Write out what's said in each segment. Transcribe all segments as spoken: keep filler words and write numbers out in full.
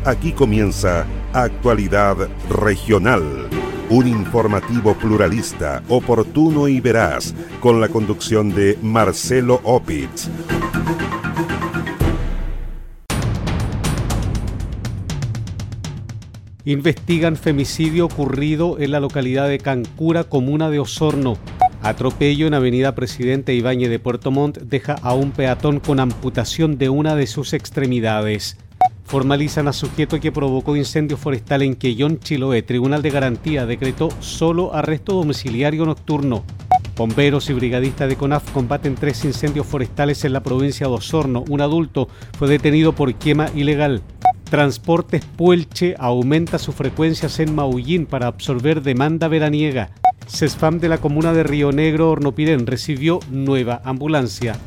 Aquí comienza Actualidad Regional, un informativo pluralista, oportuno y veraz, con la conducción de Marcelo Opitz. Investigan femicidio ocurrido en la localidad de Cancura, comuna de Osorno. Atropello en avenida Presidente Ibáñez de Puerto Montt deja a un peatón con amputación de una de sus extremidades. Formalizan a sujeto que provocó incendio forestal en Quellón, Chiloé. Tribunal de Garantía decretó solo arresto domiciliario nocturno. Bomberos y brigadistas de CONAF combaten tres incendios forestales en la provincia de Osorno. Un adulto fue detenido por quema ilegal. Transportes Puelche aumenta sus frecuencias en Maullín para absorber demanda veraniega. CESFAM de la comuna de Río Negro, Hornopirén, recibió nueva ambulancia.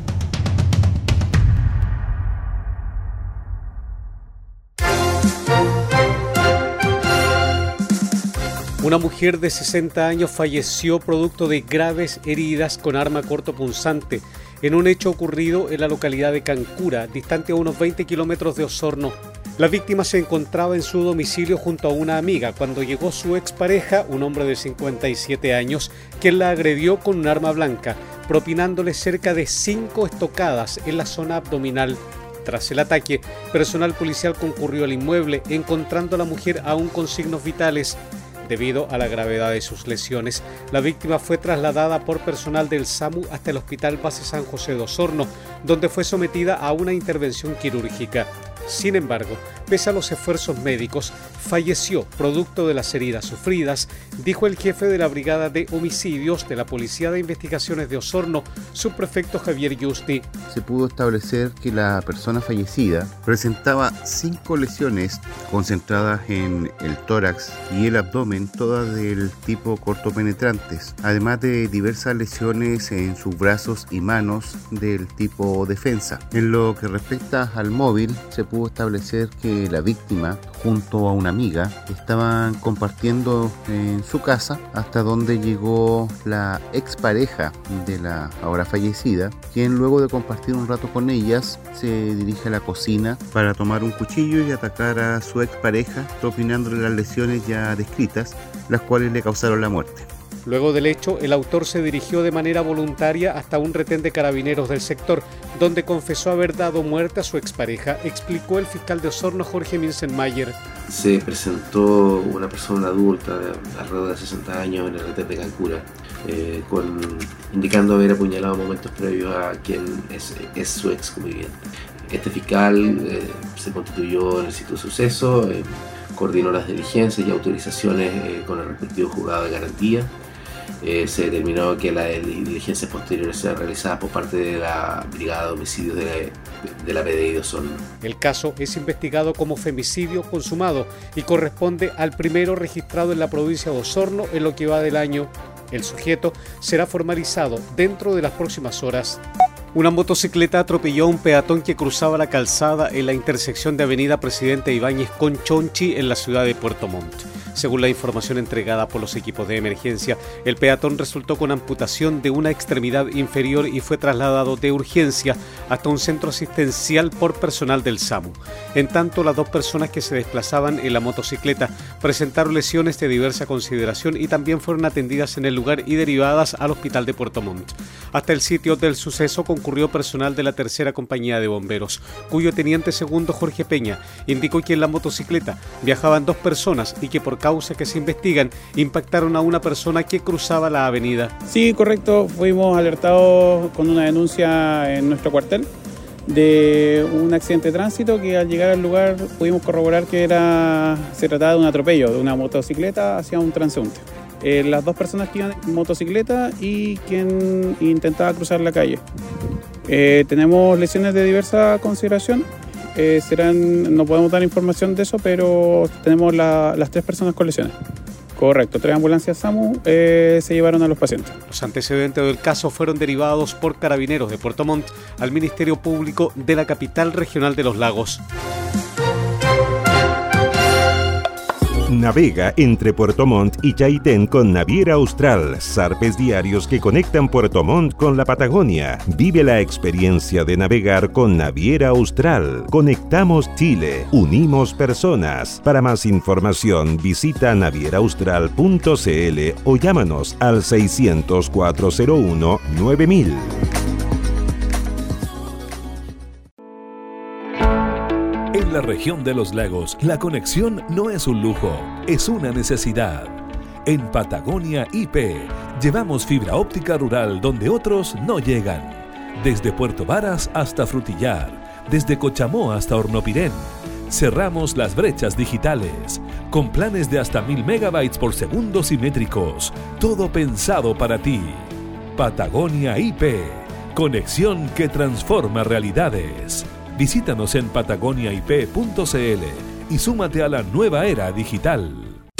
Una mujer de sesenta años falleció producto de graves heridas con arma cortopunzante en un hecho ocurrido en la localidad de Cancura, distante a unos veinte kilómetros de Osorno. La víctima se encontraba en su domicilio junto a una amiga cuando llegó su expareja, un hombre de cincuenta y siete años, quien la agredió con un arma blanca, propinándole cerca de cinco estocadas en la zona abdominal. Tras el ataque, personal policial concurrió al inmueble, encontrando a la mujer aún con signos vitales. Debido a la gravedad de sus lesiones, la víctima fue trasladada por personal del SAMU hasta el Hospital Base San José de Osorno, donde fue sometida a una intervención quirúrgica. Sin embargo, pese a los esfuerzos médicos, falleció producto de las heridas sufridas, dijo el jefe de la Brigada de Homicidios de la Policía de Investigaciones de Osorno, subprefecto Javier Yusti. Se pudo establecer que la persona fallecida presentaba cinco lesiones concentradas en el tórax y el abdomen, todas del tipo cortopenetrantes, además de diversas lesiones en sus brazos y manos del tipo defensa. En lo que respecta al móvil, se pudo establecer que la víctima junto a una amiga estaban compartiendo en su casa hasta donde llegó la expareja de la ahora fallecida, quien luego de compartir un rato con ellas se dirige a la cocina para tomar un cuchillo y atacar a su expareja, propinándole las lesiones ya descritas, las cuales le causaron la muerte. Luego del hecho, el autor se dirigió de manera voluntaria hasta un retén de carabineros del sector, donde confesó haber dado muerte a su expareja, explicó el fiscal de Osorno, Jorge Minzenmayer. Se presentó una persona adulta de alrededor de sesenta años en el retén de Cancura, eh, con, indicando haber apuñalado momentos previos a quien es, es su ex conviviente. Este fiscal eh, se constituyó en el sitio de suceso, eh, coordinó las diligencias y autorizaciones eh, con el respectivo juzgado de garantía. Eh, se determinó que las diligencias posteriores sean realizadas por parte de la Brigada de Homicidios de, de, de la P D I de Osorno. El caso es investigado como femicidio consumado y corresponde al primero registrado en la provincia de Osorno en lo que va del año. El sujeto será formalizado dentro de las próximas horas. Una motocicleta atropelló a un peatón que cruzaba la calzada en la intersección de avenida Presidente Ibáñez con Chonchi en la ciudad de Puerto Montt. Según la información entregada por los equipos de emergencia, el peatón resultó con amputación de una extremidad inferior y fue trasladado de urgencia hasta un centro asistencial por personal del SAMU. En tanto, las dos personas que se desplazaban en la motocicleta presentaron lesiones de diversa consideración y también fueron atendidas en el lugar y derivadas al hospital de Puerto Montt. Hasta el sitio del suceso concurrió personal de la tercera compañía de bomberos, cuyo teniente segundo Jorge Peña indicó que en la motocicleta viajaban dos personas y que por causas que se investigan impactaron a una persona que cruzaba la avenida. Sí, correcto, fuimos alertados con una denuncia en nuestro cuartel de un accidente de tránsito que al llegar al lugar pudimos corroborar que era, se trataba de un atropello de una motocicleta hacia un transeúnte. Eh, las dos personas que iban en motocicleta y quien intentaba cruzar la calle. Eh, tenemos lesiones de diversa consideración. Eh, serán, no podemos dar información de eso, pero tenemos la, las tres personas con lesiones. Correcto, tres ambulancias SAMU eh, se llevaron a los pacientes. Los antecedentes del caso fueron derivados por Carabineros de Puerto Montt al Ministerio Público de la capital regional de Los Lagos. Navega entre Puerto Montt y Chaitén con Naviera Austral, zarpes diarios que conectan Puerto Montt con la Patagonia. Vive la experiencia de navegar con Naviera Austral. Conectamos Chile, unimos personas. Para más información visita naviera austral punto c l o llámanos al seiscientos, cuatrocientos uno, nueve mil. En la región de los lagos, la conexión no es un lujo, es una necesidad. En Patagonia I P, llevamos fibra óptica rural donde otros no llegan. Desde Puerto Varas hasta Frutillar, desde Cochamó hasta Hornopirén. Cerramos las brechas digitales, con planes de hasta mil megabytes por segundo simétricos. Todo pensado para ti. Patagonia I P, conexión que transforma realidades. Visítanos en patagonia i p punto c l y súmate a la nueva era digital.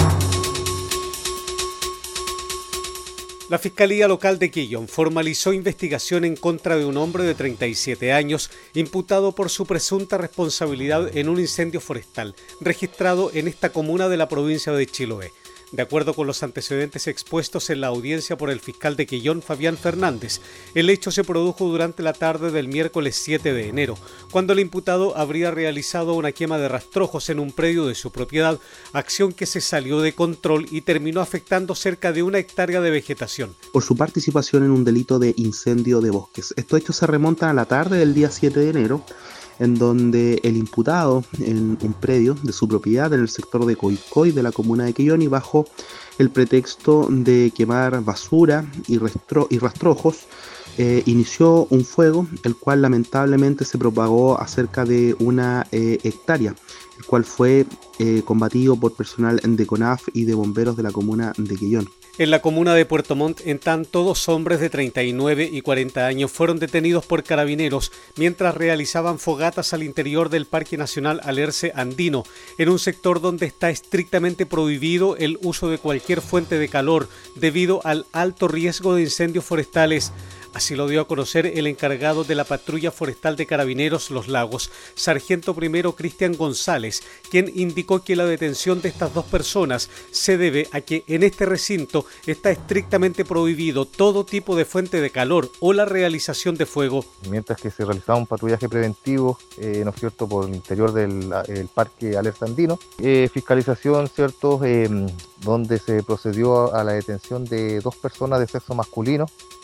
La Fiscalía Local de Quillón formalizó investigación en contra de un hombre de treinta y siete años imputado por su presunta responsabilidad en un incendio forestal registrado en esta comuna de la provincia de Chiloé. De acuerdo con los antecedentes expuestos en la audiencia por el fiscal de Quillón, Fabián Fernández, el hecho se produjo durante la tarde del miércoles siete de enero, cuando el imputado habría realizado una quema de rastrojos en un predio de su propiedad, acción que se salió de control y terminó afectando cerca de una hectárea de vegetación. Por su participación en un delito de incendio de bosques. Estos hechos se remontan a la tarde del día siete de enero, en donde el imputado en un predio de su propiedad en el sector de Coicoy de la comuna de Quillón, y bajo el pretexto de quemar basura y, rastro, y rastrojos, eh, inició un fuego, el cual lamentablemente se propagó a cerca de una eh, hectárea, el cual fue eh, combatido por personal de CONAF y de bomberos de la comuna de Quillón. En la comuna de Puerto Montt, en tanto, dos hombres de treinta y nueve y cuarenta años fueron detenidos por carabineros mientras realizaban fogatas al interior del Parque Nacional Alerce Andino, en un sector donde está estrictamente prohibido el uso de cualquier fuente de calor debido al alto riesgo de incendios forestales. Así lo dio a conocer el encargado de la patrulla forestal de Carabineros Los Lagos, sargento primero Cristian González, quien indicó que la detención de estas dos personas se debe a que en este recinto está estrictamente prohibido todo tipo de fuente de calor o la realización de fuego. Mientras que se realizaba un patrullaje preventivo, eh, ¿no es cierto?, por el interior del el Parque Alerce Andino, eh, fiscalización, ¿cierto?, eh, donde se procedió a la detención de dos personas de sexo masculino,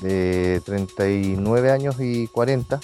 de treinta y nueve años y cuarenta,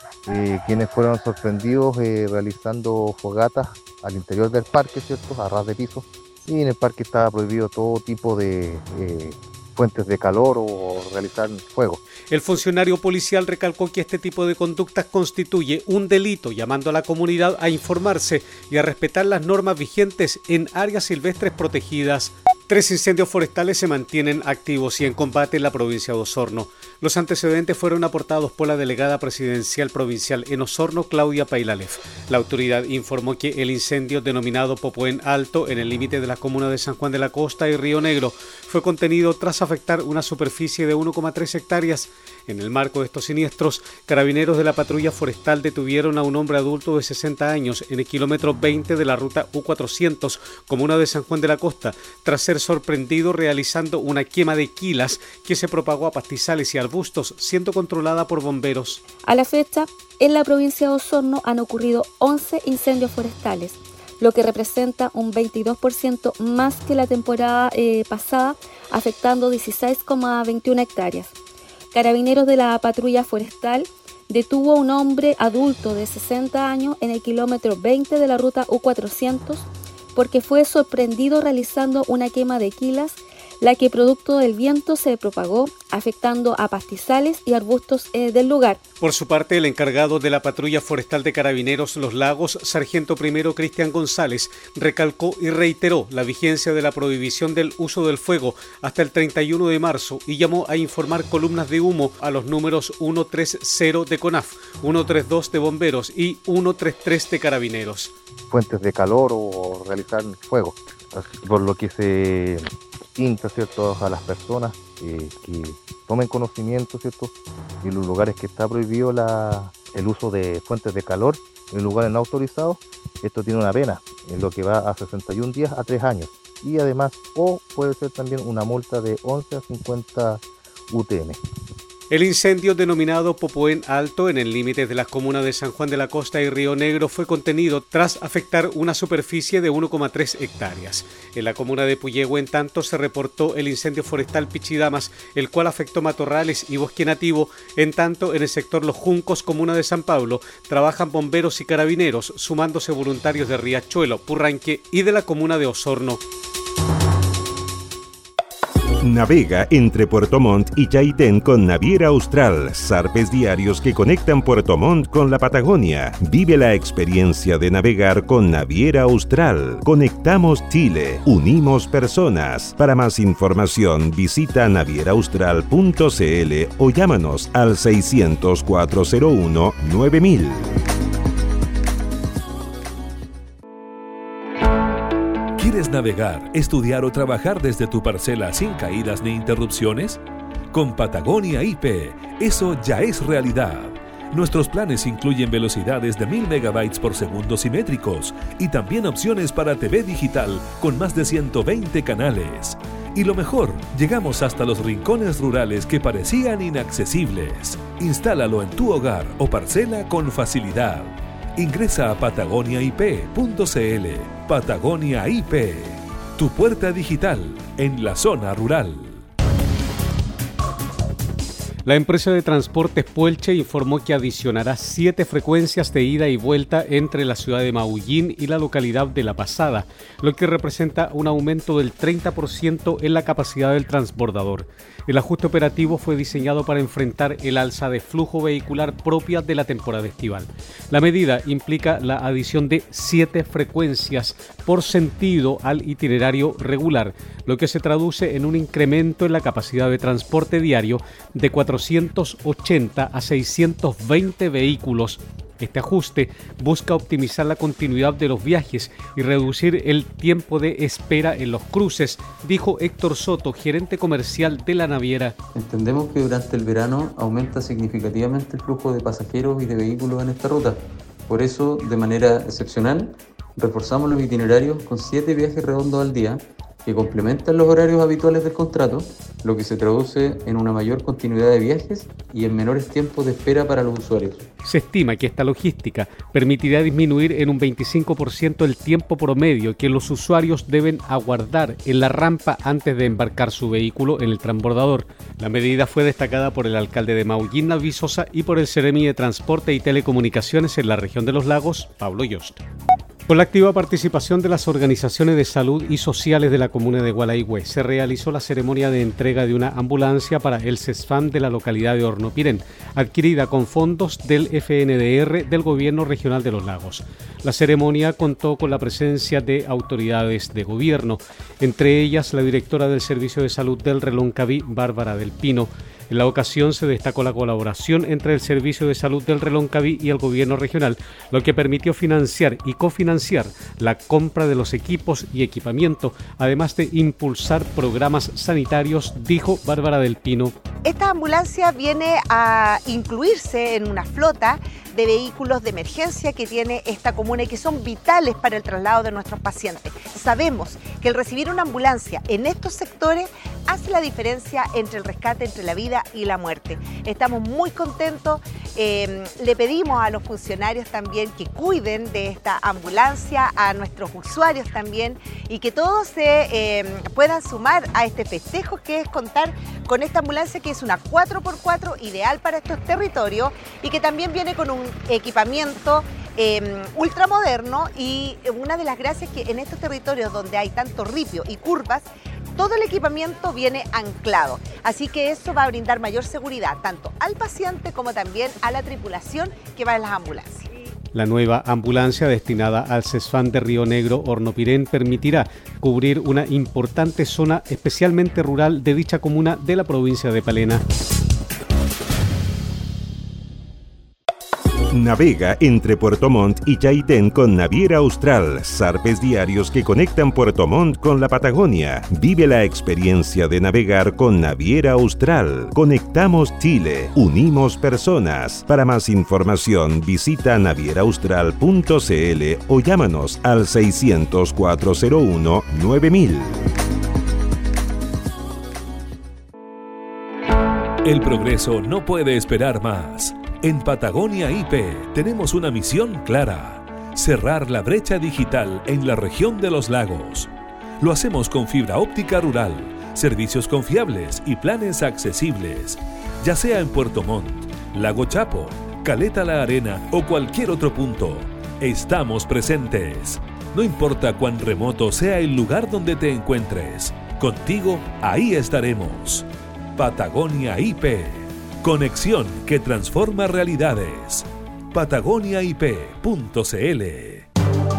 eh, quienes fueron sorprendidos eh, realizando fogatas al interior del parque, ¿cierto?, a ras de piso, y en el parque estaba prohibido todo tipo de eh, fuentes de calor o realizar fuego. El funcionario policial recalcó que este tipo de conductas constituye un delito, llamando a la comunidad a informarse y a respetar las normas vigentes en áreas silvestres protegidas. Tres incendios forestales se mantienen activos y en combate en la provincia de Osorno. Los antecedentes fueron aportados por la delegada presidencial provincial en Osorno, Claudia Pailalef. La autoridad informó que el incendio denominado Popoén Alto, en el límite de las comunas de San Juan de la Costa y Río Negro, fue contenido tras afectar una superficie de uno coma tres hectáreas. En el marco de estos siniestros, carabineros de la patrulla forestal detuvieron a un hombre adulto de sesenta años en el kilómetro veinte de la ruta U cuatrocientos, comuna de San Juan de la Costa, tras ser sorprendido realizando una quema de quilas que se propagó a pastizales y arbustos, siendo controlada por bomberos. A la fecha, en la provincia de Osorno han ocurrido once incendios forestales, lo que representa un veintidós por ciento más que la temporada eh, pasada, afectando dieciséis coma veintiuna hectáreas. Carabineros de la patrulla forestal detuvo a un hombre adulto de sesenta años en el kilómetro veinte de la ruta U cuatrocientos porque fue sorprendido realizando una quema de quilas, la que producto del viento se propagó, afectando a pastizales y arbustos eh, del lugar. Por su parte, el encargado de la patrulla forestal de Carabineros Los Lagos, sargento primero Cristian González, recalcó y reiteró la vigencia de la prohibición del uso del fuego hasta el treinta y uno de marzo y llamó a informar columnas de humo a los números ciento treinta de CONAF, ciento treinta y dos de Bomberos y ciento treinta y tres de Carabineros. Fuentes de calor o realizar fuego, por lo que se insta, ¿cierto?, a las personas eh, que tomen conocimiento, ¿cierto?, en los lugares que está prohibido la, el uso de fuentes de calor, en lugares no autorizados. Esto tiene una pena, en lo que va a sesenta y un días a tres años. y además, o puede ser también una multa de once a cincuenta U T M. El incendio denominado Popoén Alto en el límite de las comunas de San Juan de la Costa y Río Negro fue contenido tras afectar una superficie de uno coma tres hectáreas. En la comuna de Puyehue, en tanto, se reportó el incendio forestal Pichidamas, el cual afectó matorrales y bosque nativo. En tanto, en el sector Los Juncos, comuna de San Pablo, trabajan bomberos y carabineros, sumándose voluntarios de Riachuelo, Purranque y de la comuna de Osorno. Navega entre Puerto Montt y Chaitén con Naviera Austral, zarpes diarios que conectan Puerto Montt con la Patagonia. Vive la experiencia de navegar con Naviera Austral. Conectamos Chile, unimos personas. Para más información visita naviera austral punto c l o llámanos al seiscientos, cuatrocientos uno, nueve mil. ¿Quieres navegar, estudiar o trabajar desde tu parcela sin caídas ni interrupciones? Con Patagonia I P, eso ya es realidad. Nuestros planes incluyen velocidades de mil megabytes por segundo simétricos y también opciones para T V digital con más de ciento veinte canales. Y lo mejor, llegamos hasta los rincones rurales que parecían inaccesibles. Instálalo en tu hogar o parcela con facilidad. Ingresa a patagonia i p punto c l. Patagonia I P, tu puerta digital en la zona rural. La empresa de transportes Puelche informó que adicionará siete frecuencias de ida y vuelta entre la ciudad de Maullín y la localidad de La Pasada, lo que representa un aumento del treinta por ciento en la capacidad del transbordador. El ajuste operativo fue diseñado para enfrentar el alza de flujo vehicular propia de la temporada estival. La medida implica la adición de siete frecuencias por sentido al itinerario regular, lo que se traduce en un incremento en la capacidad de transporte diario de cuatrocientos ochenta a seiscientos veinte vehículos. Este ajuste busca optimizar la continuidad de los viajes y reducir el tiempo de espera en los cruces, dijo Héctor Soto, gerente comercial de la naviera. Entendemos que durante el verano aumenta significativamente el flujo de pasajeros y de vehículos en esta ruta. Por eso, de manera excepcional, reforzamos los itinerarios con siete viajes redondos al día que complementan los horarios habituales del contrato, lo que se traduce en una mayor continuidad de viajes y en menores tiempos de espera para los usuarios. Se estima que esta logística permitirá disminuir en un veinticinco por ciento el tiempo promedio que los usuarios deben aguardar en la rampa antes de embarcar su vehículo en el transbordador. La medida fue destacada por el alcalde de Maullín, Naví Sosa, y por el Seremi de Transporte y Telecomunicaciones en la región de los Lagos, Pablo Yost. Con la activa participación de las organizaciones de salud y sociales de la comuna de Gualaihue, se realizó la ceremonia de entrega de una ambulancia para el CESFAM de la localidad de Hornopirén, adquirida con fondos del F N D R del Gobierno Regional de los Lagos. La ceremonia contó con la presencia de autoridades de gobierno, entre ellas la directora del Servicio de Salud del Reloncaví, Bárbara del Pino. En la ocasión se destacó la colaboración entre el Servicio de Salud del Reloncaví y el Gobierno Regional, lo que permitió financiar y cofinanciar la compra de los equipos y equipamiento, además de impulsar programas sanitarios, dijo Bárbara del Pino. Esta ambulancia viene a incluirse en una flota de vehículos de emergencia que tiene esta comuna y que son vitales para el traslado de nuestros pacientes. Sabemos que el recibir una ambulancia en estos sectores hace la diferencia entre el rescate, entre la vida y la muerte. Estamos muy contentos, eh, le pedimos a los funcionarios también que cuiden de esta ambulancia, a nuestros usuarios también, y que todos se eh, puedan sumar a este festejo que es contar con esta ambulancia, que es una cuatro por cuatro ideal para estos territorios y que también viene con un equipamiento eh, ultramoderno. Y una de las gracias que en estos territorios donde hay tanto ripio y curvas, todo el equipamiento viene anclado, así que eso va a brindar mayor seguridad tanto al paciente como también a la tripulación que va en las ambulancias. La nueva ambulancia destinada al CESFAM de Río Negro Hornopirén permitirá cubrir una importante zona especialmente rural de dicha comuna de la provincia de Palena. Navega entre Puerto Montt y Chaitén con Naviera Austral, zarpes diarios que conectan Puerto Montt con la Patagonia. Vive la experiencia de navegar con Naviera Austral. Conectamos Chile, unimos personas. Para más información visita naviera austral punto c l o llámanos al seiscientos, cuatrocientos uno, nueve mil. El progreso no puede esperar más. En Patagonia I P tenemos una misión clara: cerrar la brecha digital en la región de los lagos. Lo hacemos con fibra óptica rural, servicios confiables y planes accesibles. Ya sea en Puerto Montt, Lago Chapo, Caleta La Arena o cualquier otro punto, estamos presentes. No importa cuán remoto sea el lugar donde te encuentres, contigo ahí estaremos. Patagonia I P. Conexión que transforma realidades. patagonia i p punto c l.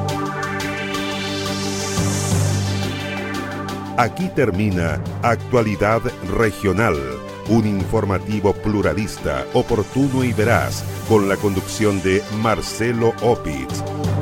Aquí termina Actualidad Regional, un informativo pluralista, oportuno y veraz, con la conducción de Marcelo Opitz.